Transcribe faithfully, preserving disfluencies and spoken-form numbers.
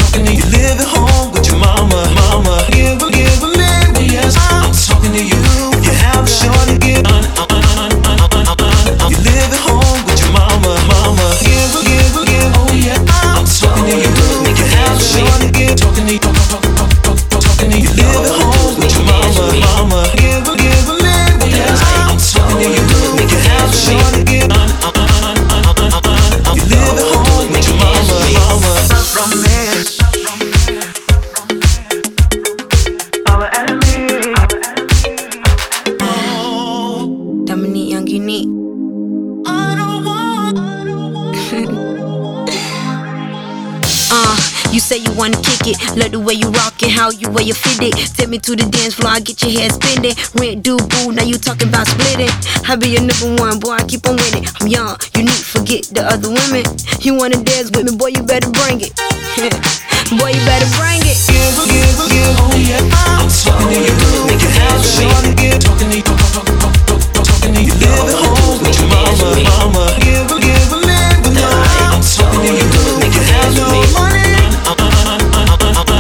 talking to you. Live at home with your mama, mama. Give a, give a man, yes, I'm talking to you. You have a shorty, give un, un, un, un, un, un, un. You live at home with your mama, mama. Give a, give a, give, oh yeah, I'm talking to you. You have a shorty, give, talking to you, talk, talk, talk, talk, talk, talking to you. You live at home with your mama, mama. Give a, give a man, yes, I'm talking to you. You have a shorty, give un, un, un, un, un, un, un. You live at home with your mama, mama. From me. Dominique, young, unique. uh, you say you wanna kick it, love the way you rock it, how you wear your fit it. Take me to the dance floor, I get your head spinning. Rent due boo, now you talking about splitting. I be your number one, boy, I keep on winning. I'm young, unique, forget the other women. You wanna dance with me, boy, you better bring it. Boy, you better bring it. Give, give, give, oh yeah, I'm talking to you. Make it happen, talking to you.